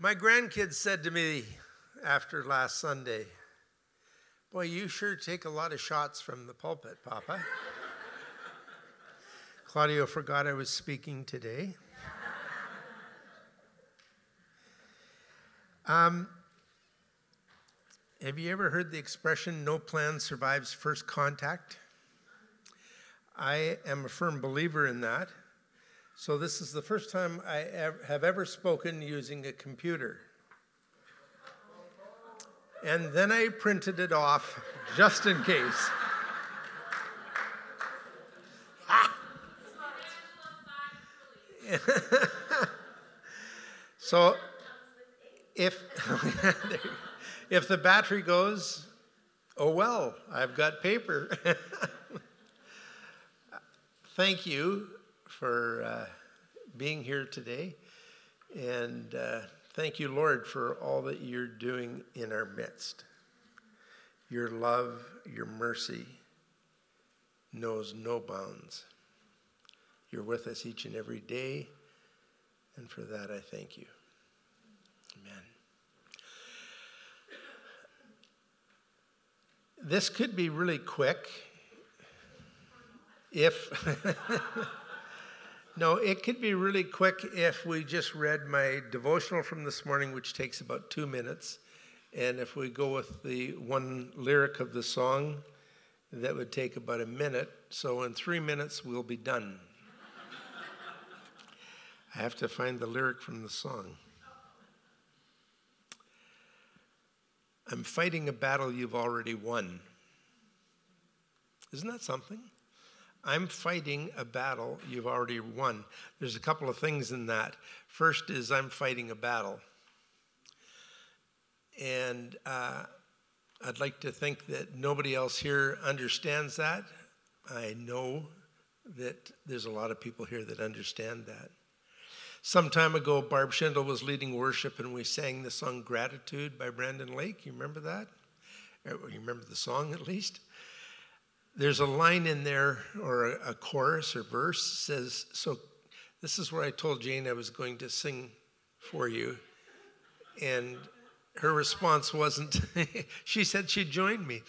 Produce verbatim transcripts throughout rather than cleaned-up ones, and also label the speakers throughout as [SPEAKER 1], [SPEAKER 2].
[SPEAKER 1] My grandkids said to me after last Sunday, "Boy, you sure take a lot of shots from the pulpit, Papa." Claudio forgot I was speaking today. Um, have you ever heard the expression, "no plan survives first contact"? I am a firm believer in that. So this is the first time I ev- have ever spoken using a computer. And then I printed it off just in case. So if if the battery goes, oh well, I've got paper. Thank you for uh, being here today, and uh, thank you, Lord, for all that you're doing in our midst. Your love, your mercy knows no bounds. You're with us each and every day, and for that I thank you. Amen. This could be really quick if... No, it could be really quick if we just read my devotional from this morning, which takes about two minutes. And if we go with the one lyric of the song, that would take about a minute. So in three minutes, we'll be done. I have to find the lyric from the song. I'm fighting a battle you've already won. Isn't that something? I'm fighting a battle you've already won. There's a couple of things in that. First is I'm fighting a battle. And uh, I'd like to think that nobody else here understands that. I know that there's a lot of people here that understand that. Some time ago, Barb Schindel was leading worship, and we sang the song Gratitude by Brandon Lake. You remember that? Or you remember the song at least? There's a line in there, or a, a chorus or verse, says, so this is where I told Jane I was going to sing for you. And her response wasn't, she said she'd join me.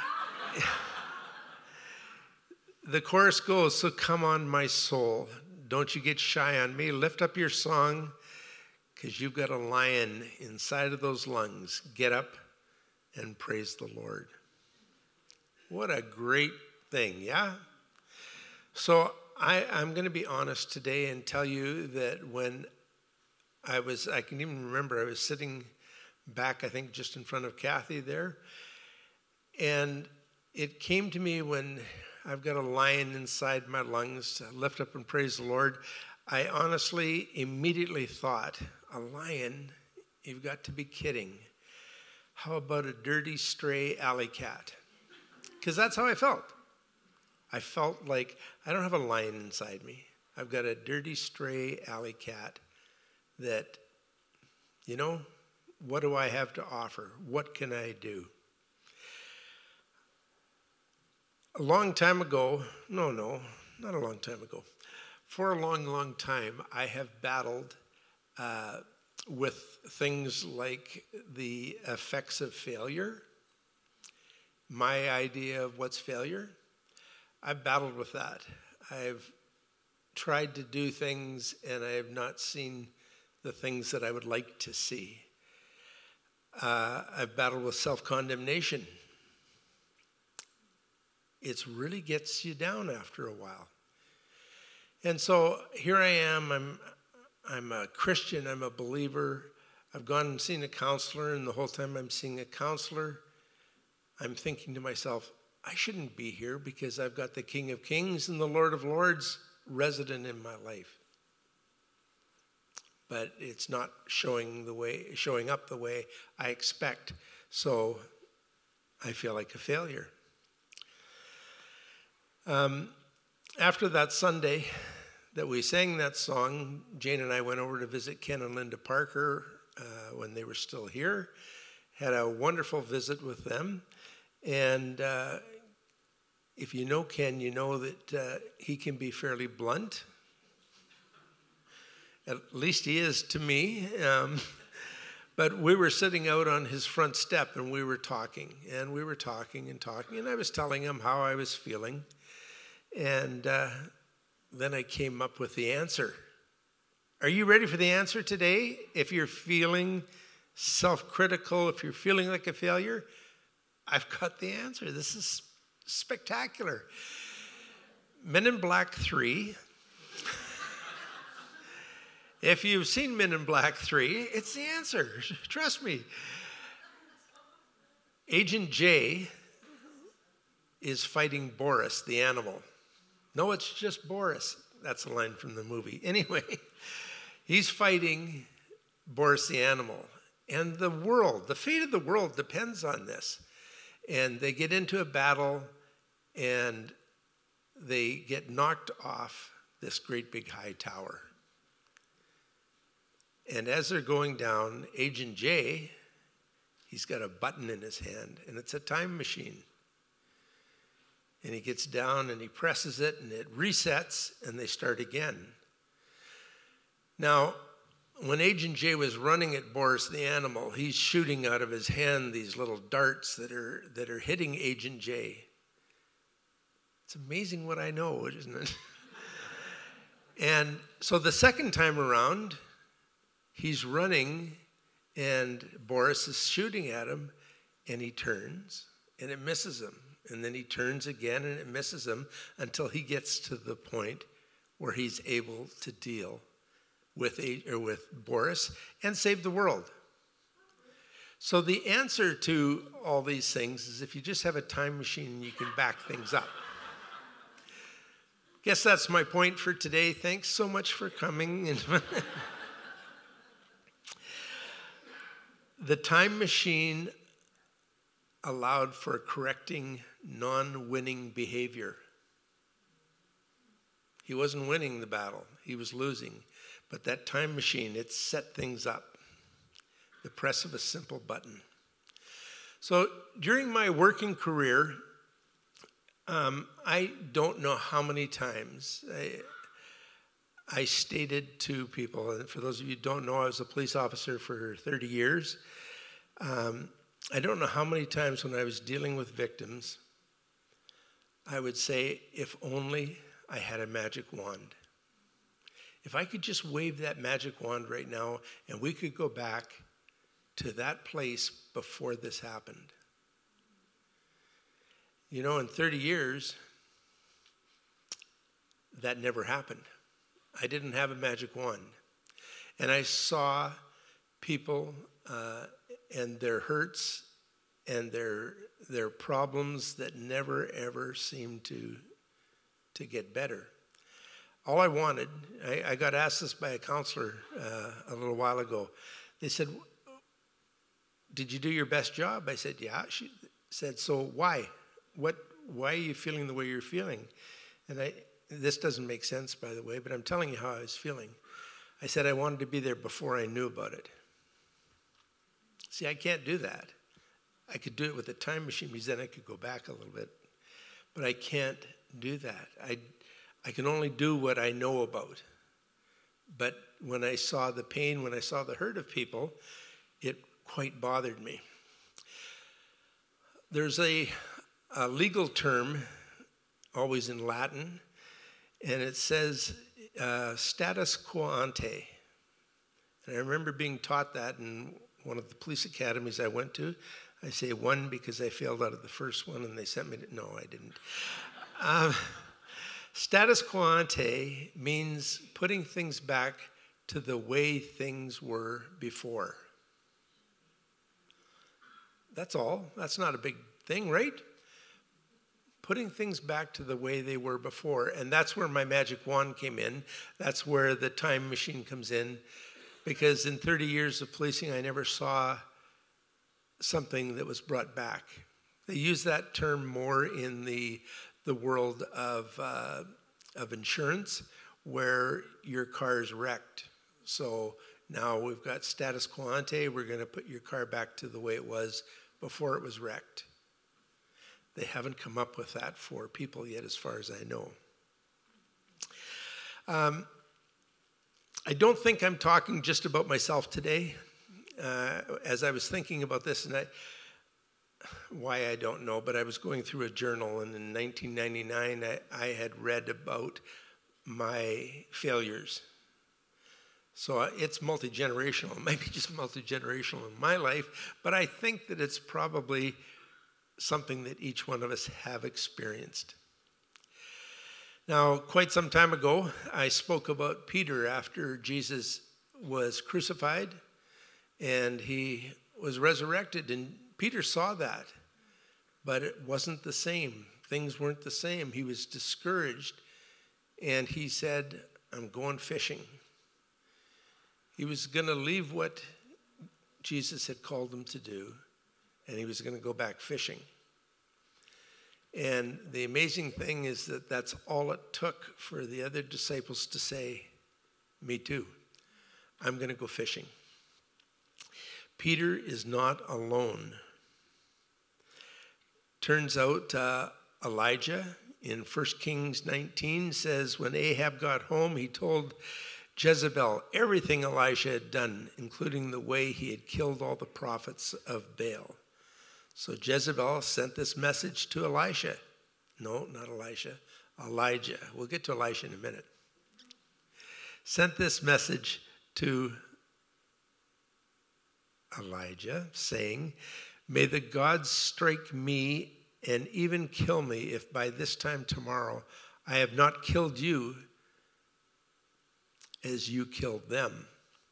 [SPEAKER 1] The chorus goes, so come on, my soul. Don't you get shy on me. Lift up your song, because you've got a lion inside of those lungs. Get up and praise the Lord. What a great thing, yeah? So I, I'm going to be honest today and tell you that when I was, I can even remember I was sitting back, I think just in front of Kathy there, and it came to me when I've got a lion inside my lungs to lift up and praise the Lord. I honestly immediately thought, a lion? You've got to be kidding. How about a dirty, stray alley cat? Because that's how I felt. I felt like I don't have a lion inside me. I've got a dirty, stray alley cat that, you know, what do I have to offer? What can I do? A long time ago, no, no, not a long time ago. For a long, long time, I have battled uh, with things like the effects of failure. My idea of what's failure, I've battled with that. I've tried to do things and I have not seen the things that I would like to see. Uh, I've battled with self-condemnation. It really gets you down after a while. And so here I am, I'm, I'm a Christian, I'm a believer. I've gone and seen a counselor, and the whole time I'm seeing a counselor, I'm thinking to myself, I shouldn't be here because I've got the King of Kings and the Lord of Lords resident in my life. But it's not showing the way, showing up the way I expect. So I feel like a failure. Um, after that Sunday that we sang that song, Jane and I went over to visit Ken and Linda Parker uh, when they were still here. Had a wonderful visit with them. And uh, if you know Ken, you know that uh, he can be fairly blunt. At least he is to me. Um, But we were sitting out on his front step and we were talking and we were talking and talking. And I was telling him how I was feeling. And uh, then I came up with the answer. Are you ready for the answer today? If you're feeling self-critical, if you're feeling like a failure, I've got the answer. This is spectacular. Men in Black three. If you've seen Men in Black three, it's the answer. Trust me. Agent J is fighting Boris, the animal. No, it's just Boris. That's a line from the movie. Anyway, he's fighting Boris, the animal. And the world, the fate of the world depends on this. And they get into a battle and they get knocked off this great big high tower. And as they're going down, Agent J, he's got a button in his hand, and it's a time machine. And he gets down and he presses it, and it resets, and they start again. Now, when Agent J was running at Boris the animal, he's shooting out of his hand these little darts that are that are hitting Agent J. It's amazing what I know, isn't it? And so the second time around, he's running, and Boris is shooting at him, and he turns, and it misses him. And then he turns again, and it misses him until he gets to the point where he's able to deal with a, or with Boris and save the world. So the answer to all these things is if you just have a time machine, you can back things up. Guess that's my point for today. Thanks so much for coming. The time machine allowed for correcting non-winning behavior. He wasn't winning the battle, he was losing. But that time machine, it set things up. The press of a simple button. So during my working career, um, I don't know how many times I, I stated to people, and for those of you who don't know, I was a police officer for thirty years. Um, I don't know how many times when I was dealing with victims, I would say, if only I had a magic wand. If I could just wave that magic wand right now and we could go back to that place before this happened. You know, in thirty years, that never happened. I didn't have a magic wand. And I saw people uh, and their hurts and their their problems that never, ever seemed to, to get better. All I wanted, I, I got asked this by a counselor uh, a little while ago. They said, did you do your best job? I said, yeah. She said, so why? What? Why are you feeling the way you're feeling? And I, this doesn't make sense, by the way, but I'm telling you how I was feeling. I said I wanted to be there before I knew about it. See, I can't do that. I could do it with a time machine because then I could go back a little bit. But I can't do that. I, I can only do what I know about. But when I saw the pain, when I saw the hurt of people, it quite bothered me. There's a, a legal term, always in Latin, and it says uh, status quo ante. And I remember being taught that in one of the police academies I went to. I say one because I failed out of the first one and they sent me to, no, I didn't. Um, status quo ante means putting things back to the way things were before. That's all. That's not a big thing, right? Putting things back to the way they were before. And that's where my magic wand came in. That's where the time machine comes in. Because in thirty years of policing, I never saw something that was brought back. They use that term more in the, the world of, uh, of insurance, where your car is wrecked. So now we've got status quo ante. We're going to put your car back to the way it was before it was wrecked. They haven't come up with that for people yet, as far as I know. Um, I don't think I'm talking just about myself today. uh, as I was thinking about this, and I, why I don't know, but I was going through a journal, and in nineteen ninety-nine, I, I had read about my failures. So it's multi-generational. It might be just multi-generational in my life, but I think that it's probably something that each one of us have experienced. Now, quite some time ago, I spoke about Peter after Jesus was crucified and he was resurrected, and Peter saw that, but it wasn't the same. Things weren't the same. He was discouraged, and he said, I'm going fishing. He was going to leave what Jesus had called him to do, and he was going to go back fishing. And the amazing thing is that that's all it took for the other disciples to say, me too. I'm going to go fishing. Peter is not alone. Turns out uh, Elijah in First Kings nineteen says, when Ahab got home, he told Jezebel everything Elijah had done, including the way he had killed all the prophets of Baal. So Jezebel sent this message to Elisha. No, not Elisha, Elijah. We'll get to Elisha in a minute. Sent this message to Elijah, saying, may the gods strike me and even kill me if by this time tomorrow I have not killed you as you killed them.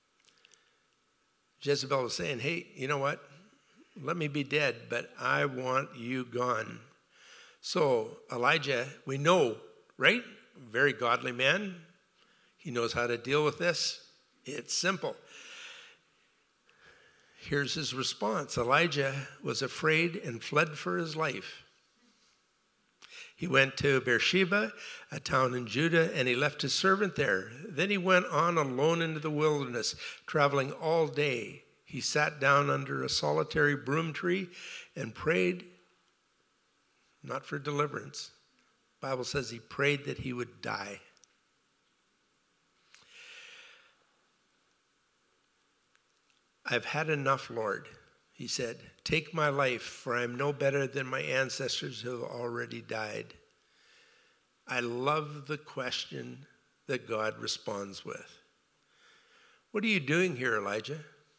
[SPEAKER 1] Jezebel was saying, hey, you know what? Let me be dead, but I want you gone. So Elijah, we know, right? Very godly man. He knows how to deal with this. It's simple. Here's his response. Elijah was afraid and fled for his life. He went to Beersheba, a town in Judah, and he left his servant there. Then he went on alone into the wilderness, traveling all day. He sat down under a solitary broom tree and prayed, not for deliverance. The Bible says he prayed that he would die. I've had enough, Lord, he said. Take my life, for I am no better than my ancestors who have already died. I love the question that God responds with. What are you doing here, Elijah?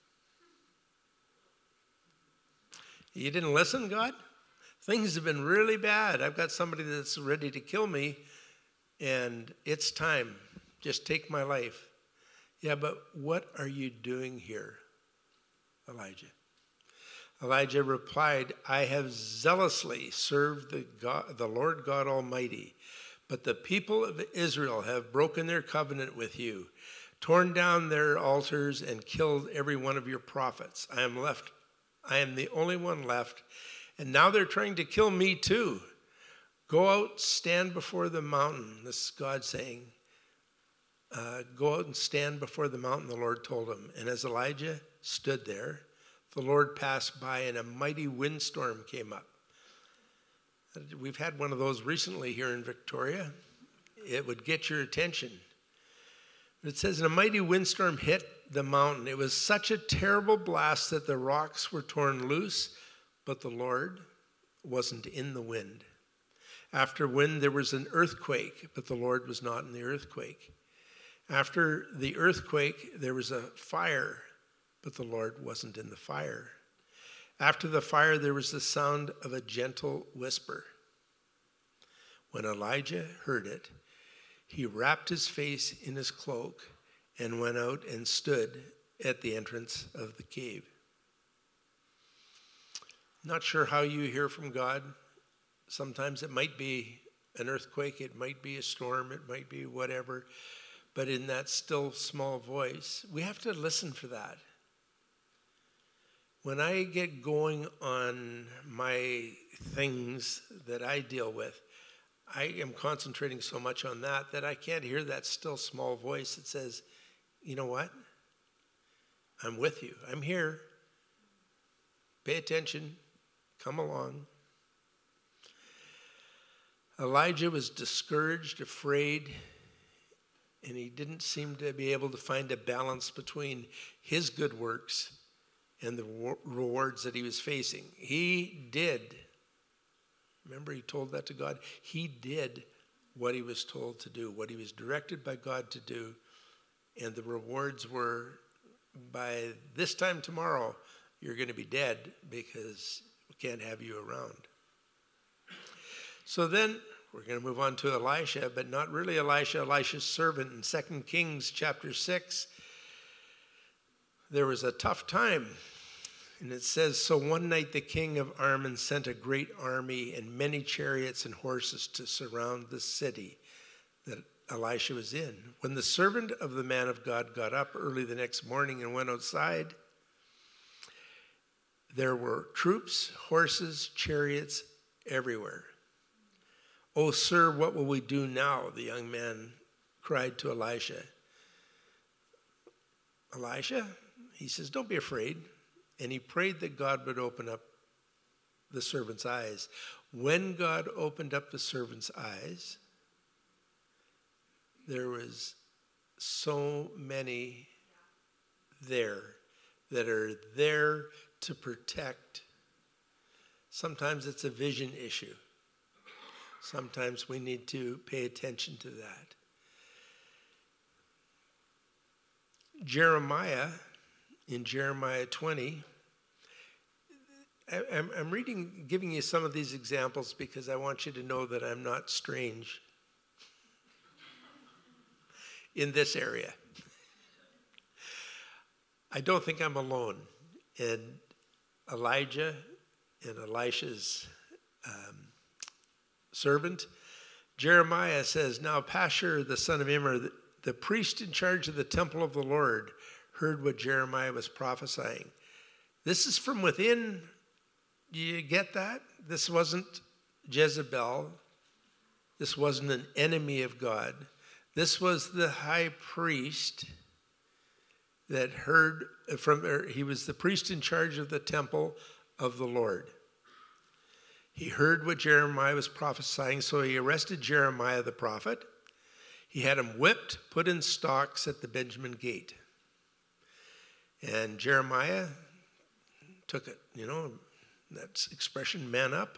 [SPEAKER 1] You didn't listen, God? Things have been really bad. I've got somebody that's ready to kill me, and it's time. Just take my life. Yeah, but what are you doing here, Elijah? Elijah replied, I have zealously served the, God, the Lord God Almighty, but the people of Israel have broken their covenant with you, torn down their altars, and killed every one of your prophets. I am left. I am the only one left, and now they're trying to kill me too. Go out, stand before the mountain. This is God saying, uh, go out and stand before the mountain, the Lord told him. And as Elijah stood there, the Lord passed by, and a mighty windstorm came up. We've had one of those recently here in Victoria. It would get your attention. It says, and a mighty windstorm hit the mountain. It was such a terrible blast that the rocks were torn loose, but the Lord wasn't in the wind. After wind, there was an earthquake, but the Lord was not in the earthquake. After the earthquake, there was a fire, but the Lord wasn't in the fire. After the fire, there was the sound of a gentle whisper. When Elijah heard it, he wrapped his face in his cloak and went out and stood at the entrance of the cave. Not sure how you hear from God. Sometimes it might be an earthquake, it might be a storm, it might be whatever. But in that still small voice, we have to listen for that. When I get going on my things that I deal with, I am concentrating so much on that that I can't hear that still small voice that says, you know what? I'm with you. I'm here. Pay attention. Come along. Elijah was discouraged, afraid, and he didn't seem to be able to find a balance between his good works and the rewards that he was facing. He did. Remember, he told that to God. He did what he was told to do, what he was directed by God to do. And the rewards were, by this time tomorrow, you're going to be dead because we can't have you around. So then we're going to move on to Elisha, but not really Elisha, Elisha's servant. In Second Kings chapter six, there was a tough time. And it says, so one night the king of Aram sent a great army and many chariots and horses to surround the city that Elisha was in. When the servant of the man of God got up early the next morning and went outside, there were troops, horses, chariots everywhere. Oh, sir, what will we do now? The young man cried to Elisha. Elisha, he says, don't be afraid. And he prayed that God would open up the servant's eyes. When God opened up the servant's eyes, there was so many there that are there to protect. Sometimes it's a vision issue. Sometimes we need to pay attention to that. Jeremiah, in Jeremiah twenty, I'm, I'm reading, giving you some of these examples because I want you to know that I'm not strange in this area. I don't think I'm alone. And Elijah and Elisha's um, servant, Jeremiah says, now Pashur, the son of Immer, the, the priest in charge of the temple of the Lord, heard what Jeremiah was prophesying. This is from within. Do you get that? This wasn't Jezebel. This wasn't an enemy of God. This was the high priest that heard from, or he was the priest in charge of the temple of the Lord. He heard what Jeremiah was prophesying, so he arrested Jeremiah the prophet. He had him whipped, put in stocks at the Benjamin gate. And Jeremiah took it, you know, that expression, man up.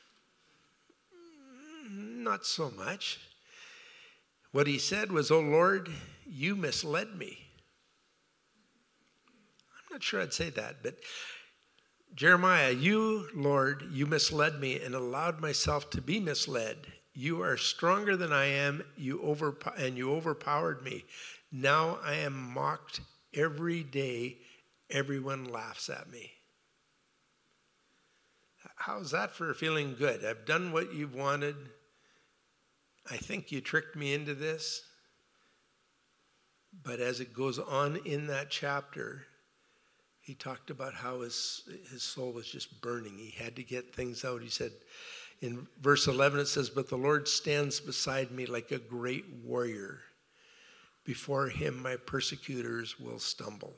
[SPEAKER 1] Not so much. What he said was, oh Lord, you misled me. I'm not sure I'd say that, but Jeremiah, you, Lord, you misled me and allowed myself to be misled. You are stronger than I am, you over, and you overpowered me. Now I am mocked every day. Everyone laughs at me. How's that for feeling good? I've done what you've wanted. I think you tricked me into this. But as it goes on in that chapter, he talked about how his, his soul was just burning. He had to get things out. He said, in verse eleven, it says, but the Lord stands beside me like a great warrior. Before him, my persecutors will stumble.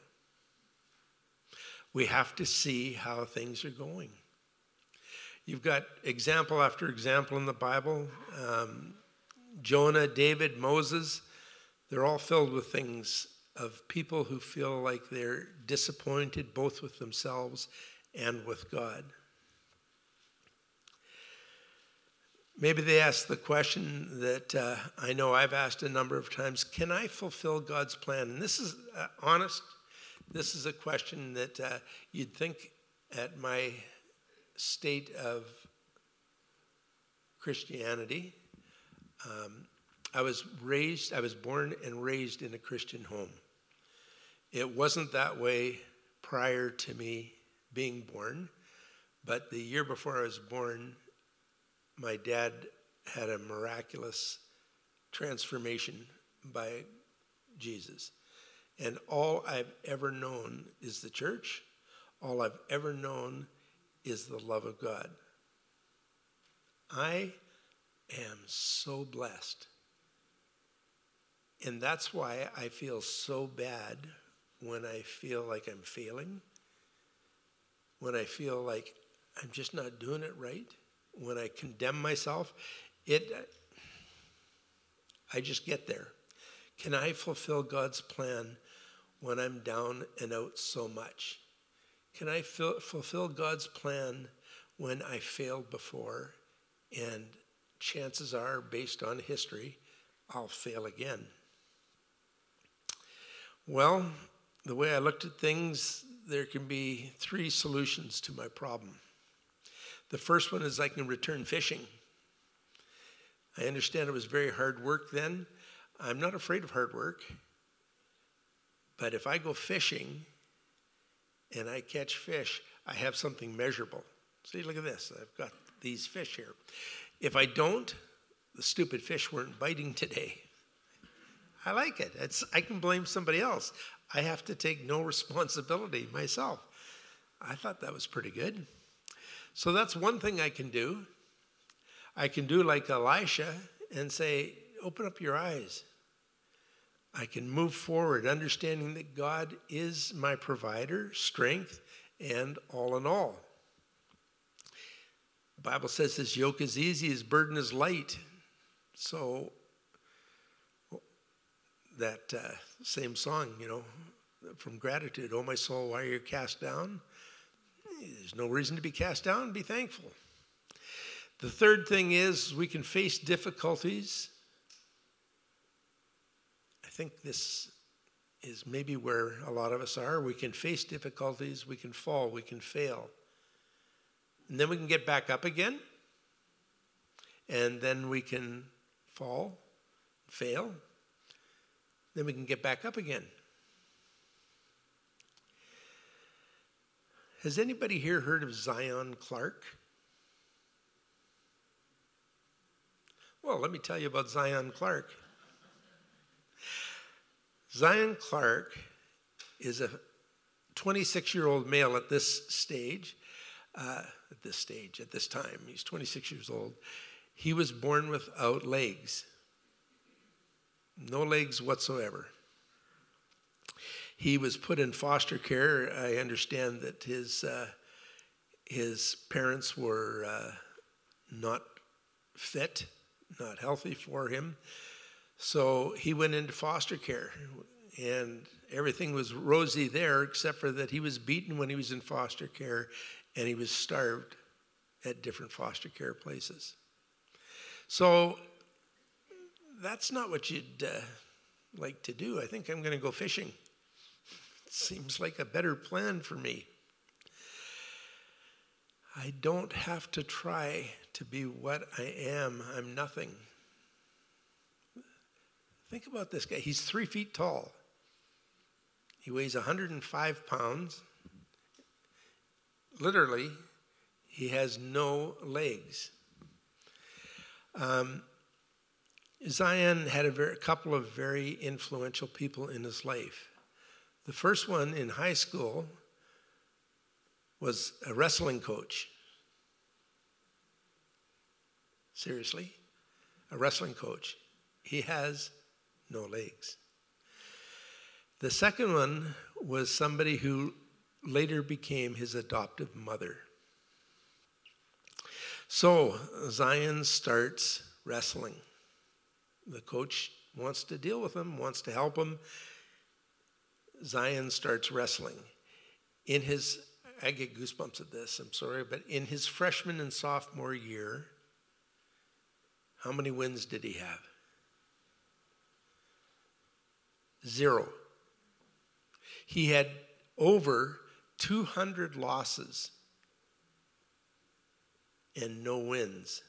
[SPEAKER 1] We have to see how things are going. You've got example after example in the Bible. Um, Jonah, David, Moses, they're all filled with things of people who feel like they're disappointed both with themselves and with God. Maybe they ask the question that uh, I know I've asked a number of times, can I fulfill God's plan? And this is uh, honest. This is a question that uh, you'd think at my state of Christianity. Um, I was raised, I was born and raised in a Christian home. It wasn't that way prior to me being born, but the year before I was born, my dad had a miraculous transformation by Jesus. And all I've ever known is the church. All I've ever known is the love of God. I am so blessed. And that's why I feel so bad when I feel like I'm failing, when I feel like I'm just not doing it right, when I condemn myself. It, I just get there. Can I fulfill God's plan when I'm down and out so much? Can I fil- fulfill God's plan when I failed before? And chances are, based on history, I'll fail again. Well, the way I looked at things, there can be three solutions to my problem. The first one is I can return fishing. I understand it was very hard work then. I'm not afraid of hard work. But if I go fishing and I catch fish, I have something measurable. See, look at this. I've got these fish here. If I don't, the stupid fish weren't biting today. I like it. It's, I can blame somebody else. I have to take no responsibility myself. I thought that was pretty good. So that's one thing I can do. I can do like Elisha and say, open up your eyes. I can move forward, understanding that God is my provider, strength, and all in all. The Bible says his yoke is easy, his burden is light. So that uh, same song, you know, from Gratitude, oh my soul, why are you cast down? There's no reason to be cast down, be thankful. The third thing is we can face difficulties. I think this is maybe where a lot of us are. We can face difficulties, we can fall, we can fail. And then we can get back up again. And then we can fall, fail. Then we can get back up again. Has anybody here heard of Zion Clark? Well, let me tell you about Zion Clark. Zion Clark is a twenty-six-year-old male at this stage, uh, at this stage, at this time. He's twenty-six years old. He was born without legs. No legs whatsoever. He was put in foster care. I understand that his uh, his parents were uh, not fit, not healthy for him. So he went into foster care, and everything was rosy there, except for that he was beaten when he was in foster care, and he was starved at different foster care places. So that's not what you'd uh, like to do. I think I'm going to go fishing. Seems like a better plan for me. I don't have to try to be what I am. I'm nothing. Think about this guy. He's three feet tall. He weighs one hundred five pounds. Literally, he has no legs. Um, Zion had a, very, a couple of very influential people in his life. The first one in high school was a wrestling coach. Seriously, a wrestling coach. He has no legs. The second one was somebody who later became his adoptive mother. So Zion starts wrestling. The coach wants to deal with him, wants to help him. Zion starts wrestling. In his, I get goosebumps at this, I'm sorry, but in his freshman and sophomore year, how many wins did he have? Zero. He had over two hundred losses and no wins.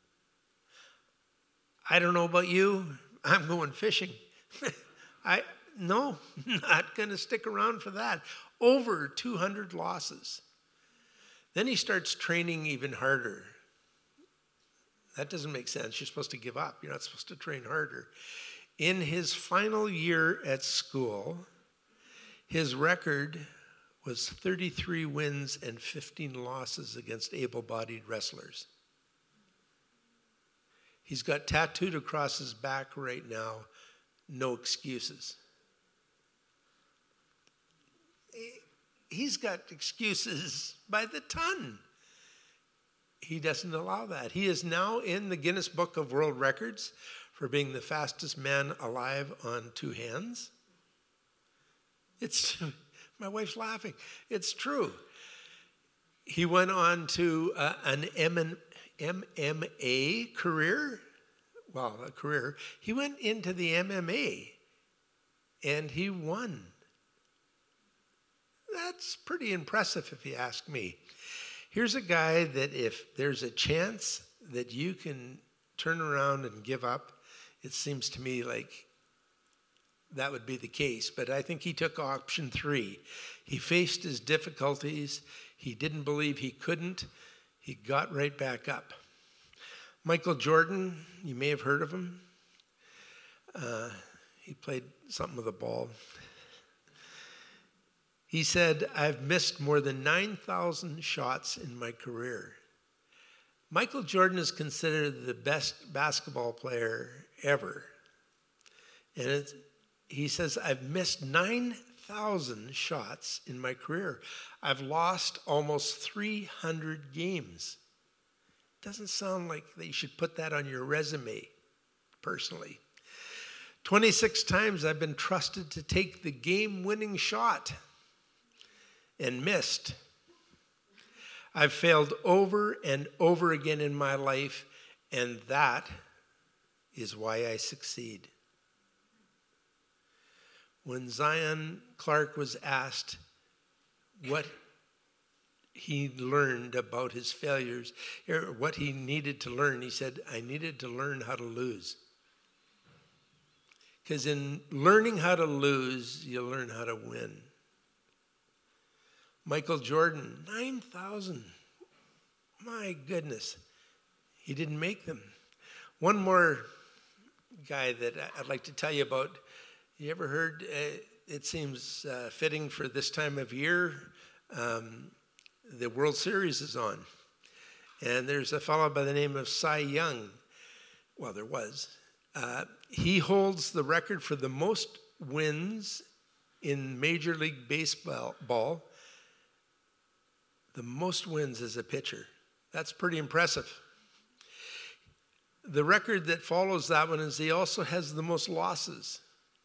[SPEAKER 1] I don't know about you. I'm going fishing. I no, not going to stick around for that. Over two hundred losses. Then he starts training even harder. That doesn't make sense. You're supposed to give up. You're not supposed to train harder. In his final year at school, his record was thirty-three wins and fifteen losses against able-bodied wrestlers. He's got tattooed across his back right now, no excuses. He's got excuses by the ton. He doesn't allow that. He is now in the Guinness Book of World Records for being the fastest man alive on two hands. It's, my wife's laughing. It's true. He went on to uh, an M M A career. Well, a career. He went into the M M A and he won. That's pretty impressive if you ask me. Here's a guy that if there's a chance that you can turn around and give up, it seems to me like that would be the case. But I think he took option three. He faced his difficulties. He didn't believe he couldn't. He got right back up. Michael Jordan, you may have heard of him. Uh, he played something with a ball. He said, I've missed more than nine thousand shots in my career. Michael Jordan is considered the best basketball player ever. And it's, he says, I've missed nine thousand shots in my career. I've lost almost three hundred games. Doesn't sound like they should put that on your resume, personally. twenty-six times I've been trusted to take the game-winning shot and missed. I've failed over and over again in my life, and that is why I succeed. When Zion Clark was asked what he learned about his failures, or what he needed to learn, he said, I needed to learn how to lose. Because in learning how to lose, you learn how to win. Michael Jordan, nine thousand. My goodness. He didn't make them. One more guy that I'd like to tell you about. You ever heard, uh, it seems uh, fitting for this time of year, um, the World Series is on. And there's a fellow by the name of Cy Young. Well, there was. Uh, he holds the record for the most wins in Major League Baseball. Ball, the most wins as a pitcher. That's pretty impressive. The record that follows that one is he also has the most losses.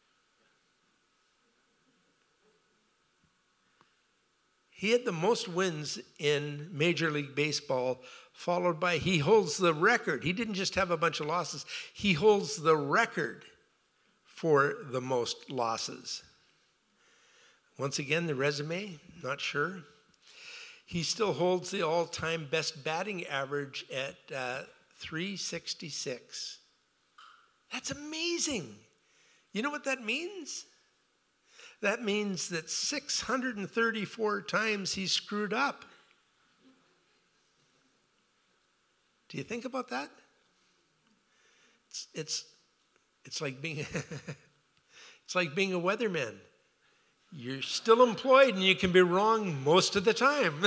[SPEAKER 1] He had the most wins in Major League Baseball, followed by, he holds the record. He didn't just have a bunch of losses. He holds the record for the most losses. Once again, the resume, not sure. He still holds the all-time best batting average at uh, three sixty-six. That's amazing. You know what that means? That means that six hundred thirty-four times he screwed up. Do you think about that? It's it's, it's like being it's like being a weatherman. You're still employed and you can be wrong most of the time.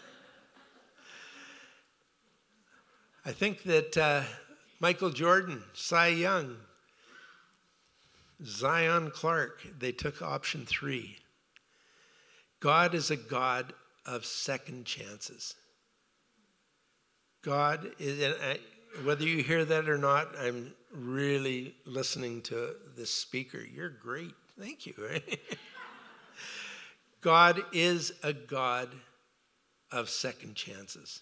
[SPEAKER 1] I think that uh, Michael Jordan, Cy Young, Zion Clark, they took option three. God is a God of second chances. God is, and I, whether you hear that or not, I'm really listening to this speaker. You're great. Thank you. God is a God of second chances.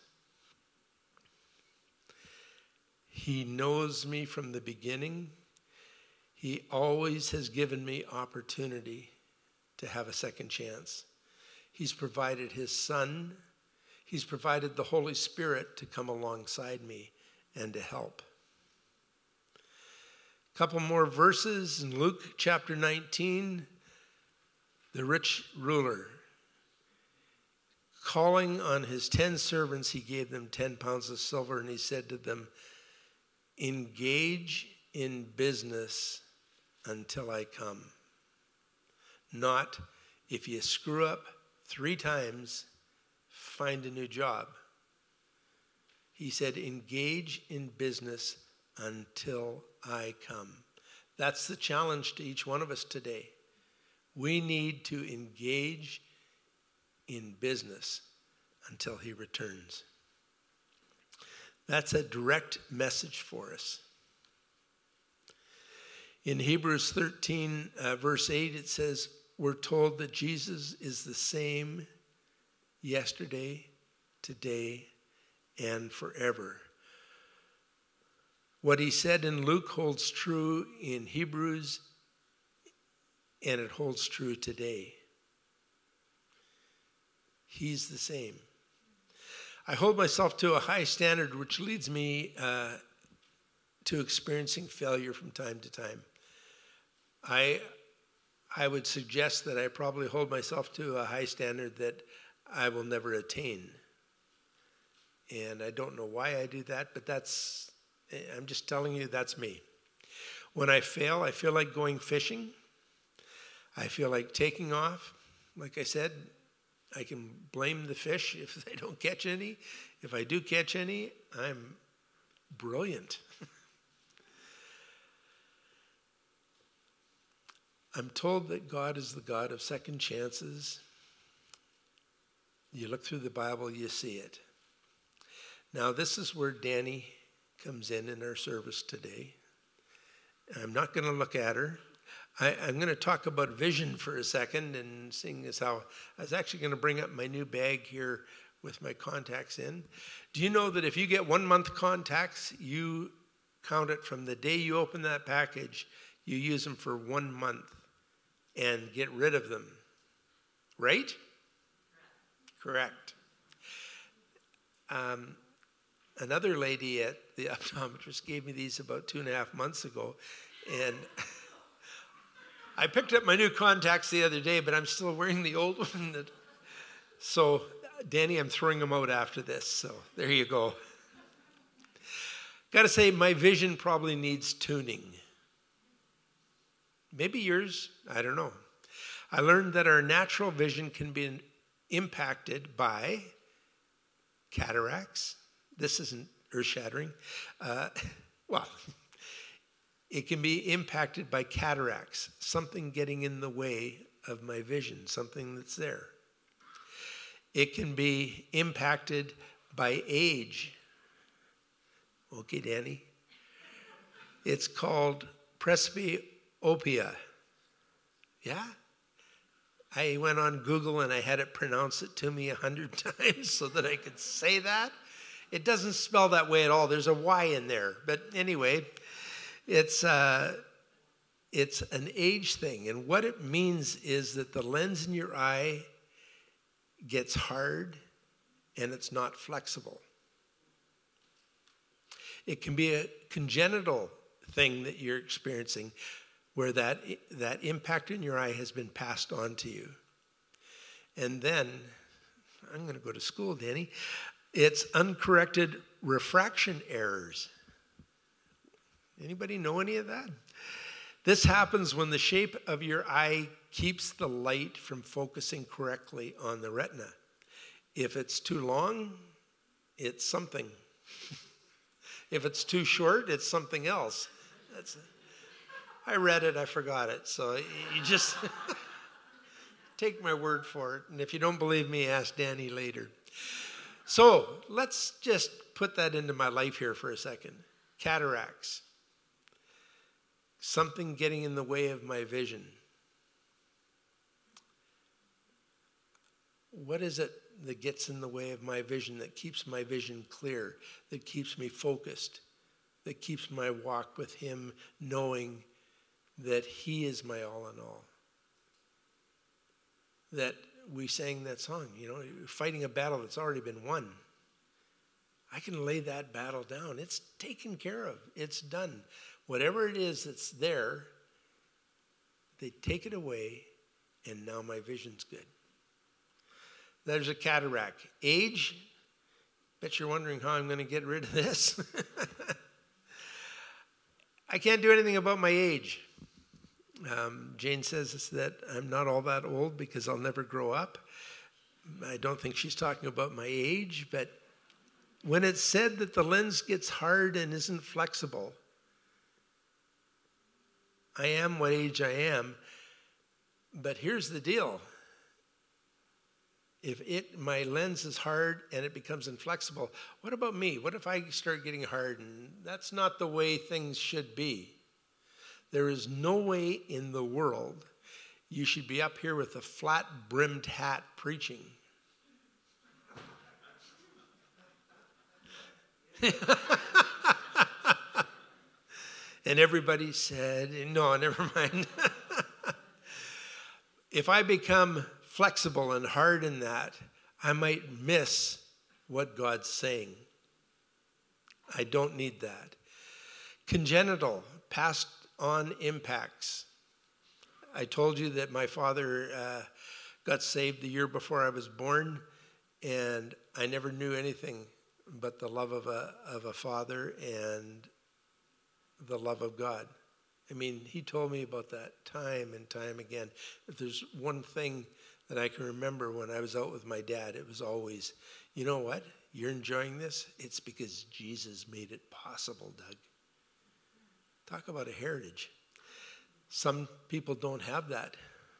[SPEAKER 1] He knows me from the beginning. He always has given me opportunity to have a second chance. He's provided his Son. He's provided the Holy Spirit to come alongside me and to help. A couple more verses in Luke chapter nineteen. The rich ruler, calling on his ten servants, he gave them ten pounds of silver, and he said to them, engage in business until I come. Not, if you screw up three times, find a new job. He said, engage in business until I come. That's the challenge to each one of us today. We need to engage in business until he returns. That's a direct message for us. In Hebrews thirteen, uh, verse eight, it says, we're told that Jesus is the same yesterday, today, and forever. What he said in Luke holds true in Hebrews, and it holds true today. He's the same. I hold myself to a high standard, which leads me uh, to experiencing failure from time to time. I, I would suggest that I probably hold myself to a high standard that I will never attain. And I don't know why I do that, but that's, I'm just telling you, that's me. When I fail, I feel like going fishing. I feel like taking off. Like I said, I can blame the fish if they don't catch any. If I do catch any, I'm brilliant. I'm told that God is the God of second chances. You look through the Bible, you see it. Now, this is where Danny comes in in our service today. I'm not going to look at her. I, I'm going to talk about vision for a second, and seeing as how I was actually going to bring up my new bag here with my contacts in. Do you know that if you get one month contacts, you count it from the day you open that package, you use them for one month and get rid of them, right? Correct. Um, another lady at the optometrist gave me these about two and a half months ago, and I picked up my new contacts the other day, but I'm still wearing the old one. That, so, Danny, I'm throwing them out after this. So, there you go. Got to say, my vision probably needs tuning. Maybe yours, I don't know. I learned that our natural vision can be impacted by cataracts. This isn't earth-shattering. Uh, well... It can be impacted by cataracts, something getting in the way of my vision, something that's there. It can be impacted by age. Okay, Danny. It's called presbyopia. Yeah? I went on Google and I had it pronounce it to me a hundred times so that I could say that. It doesn't spell that way at all. There's a Y in there. But anyway... It's uh, it's an age thing, and what it means is that the lens in your eye gets hard and it's not flexible. It can be a congenital thing that you're experiencing where that, that impact in your eye has been passed on to you. And then, I'm going to go to school, Danny, it's uncorrected refraction errors. Anybody know any of that? This happens when the shape of your eye keeps the light from focusing correctly on the retina. If it's too long, it's something. If it's too short, it's something else. That's, I read it, I forgot it. So you just take my word for it. And if you don't believe me, ask Danny later. So let's just put that into my life here for a second. Cataracts. Something getting in the way of my vision. What is it that gets in the way of my vision, that keeps my vision clear, that keeps me focused, that keeps my walk with Him knowing that He is my all in all? That we sang that song, you know, fighting a battle that's already been won. I can lay that battle down. It's taken care of. It's done. Whatever it is that's there, they take it away, and now my vision's good. There's a cataract. Age, bet you're wondering how I'm going to get rid of this. I can't do anything about my age. Um, Jane says that I'm not all that old because I'll never grow up. I don't think she's talking about my age, but when it's said that the lens gets hard and isn't flexible, I am what age I am, but here's the deal. If it, my lens is hard and it becomes inflexible, what about me? What if I start getting hard? And that's not the way things should be. There is no way in the world you should be up here with a flat-brimmed hat preaching. And everybody said, no, never mind. If I become flexible and hard in that, I might miss what God's saying. I don't need that. Congenital, passed on impacts. I told you that my father uh, got saved the year before I was born, and I never knew anything but the love of a of a father and the love of God. I mean, he told me about that time and time again. If there's one thing that I can remember when I was out with my dad, it was always, you know what? You're enjoying this? It's because Jesus made it possible, Doug. Talk about a heritage. Some people don't have that.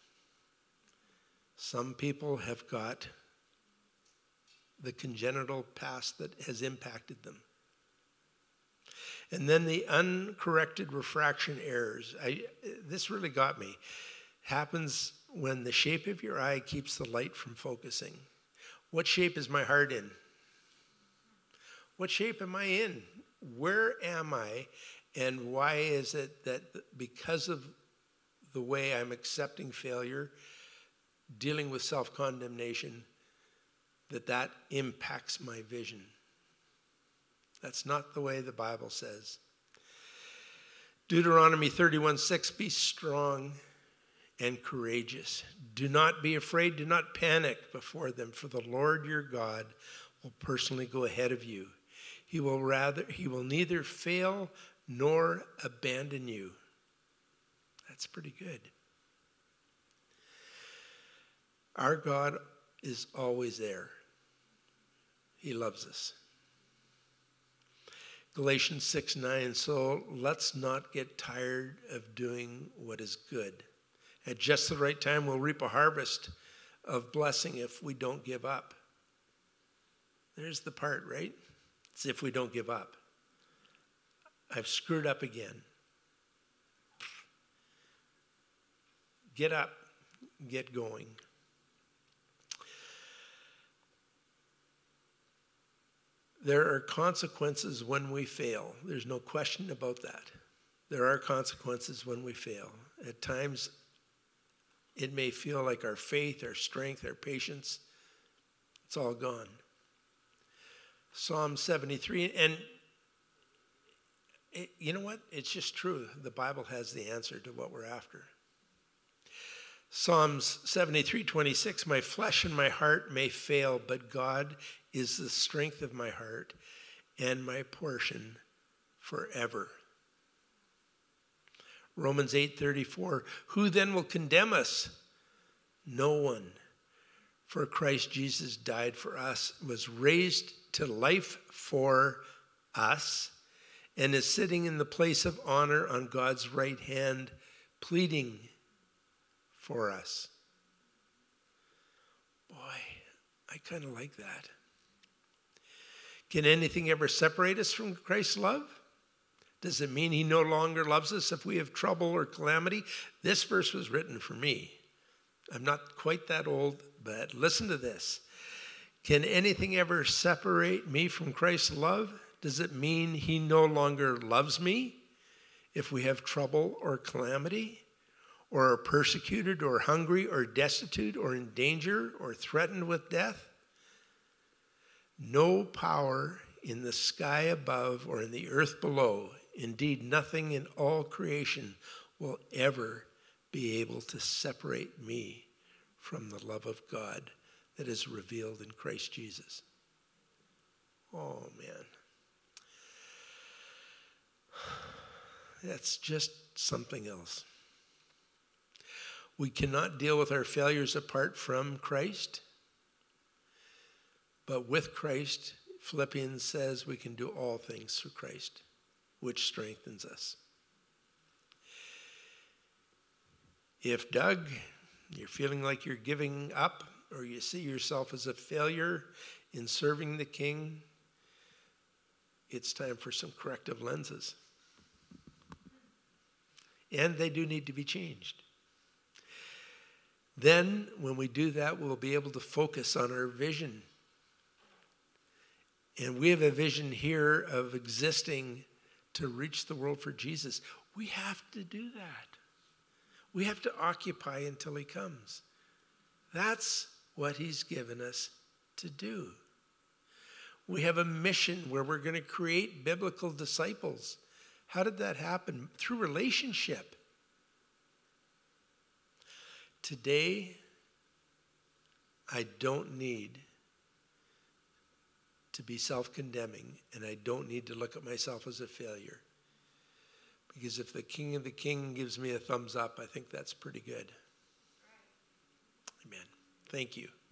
[SPEAKER 1] Some people have got the congenital past that has impacted them. And then the uncorrected refraction errors. I, this really got me. Happens when the shape of your eye keeps the light from focusing. What shape is my heart in? What shape am I in? Where am I? And why is it that because of the way I'm accepting failure, dealing with self-condemnation, that that impacts my vision? That's not the way the Bible says. Deuteronomy thirty-one six, be strong and courageous. Do not be afraid. Do not panic before them, for the Lord your God will personally go ahead of you. He will rather, he will neither fail nor abandon you. That's pretty good. Our God is always there. He loves us. Galatians six nine, so let's not get tired of doing what is good. At just the right time, we'll reap a harvest of blessing if we don't give up. There's the part, right? It's if we don't give up. I've screwed up again. Get up, get going. There are consequences when we fail. There's no question about that. There are consequences when we fail. At times, it may feel like our faith, our strength, our patience, it's all gone. Psalm seventy-three, and it, you know what? It's just true. The Bible has the answer to what we're after. Psalms seventy-three twenty-six, my flesh and my heart may fail, but God is the strength of my heart and my portion forever. Romans eight thirty-four, who then will condemn us? No one. For Christ Jesus died for us, was raised to life for us, and is sitting in the place of honor on God's right hand, pleading for us. Boy, I kind of like that. Can anything ever separate us from Christ's love? Does it mean he no longer loves us if we have trouble or calamity? This verse was written for me. I'm not quite that old, but listen to this. Can anything ever separate me from Christ's love? Does it mean he no longer loves me if we have trouble or calamity, or are persecuted or hungry or destitute or in danger or threatened with death? No power in the sky above or in the earth below, indeed nothing in all creation, will ever be able to separate me from the love of God that is revealed in Christ Jesus. Oh, man. That's just something else. We cannot deal with our failures apart from Christ. But with Christ, Philippians says we can do all things through Christ, which strengthens us. If, Doug, you're feeling like you're giving up, or you see yourself as a failure in serving the King, it's time for some corrective lenses. And they do need to be changed. Then, when we do that, we'll be able to focus on our vision. And we have a vision here of existing to reach the world for Jesus. We have to do that. We have to occupy until he comes. That's what he's given us to do. We have a mission where we're going to create biblical disciples. How did that happen? Through relationship. Today, I don't need to be self-condemning, and I don't need to look at myself as a failure. Because if the King of the King gives me a thumbs up, I think that's pretty good. Amen. Thank you.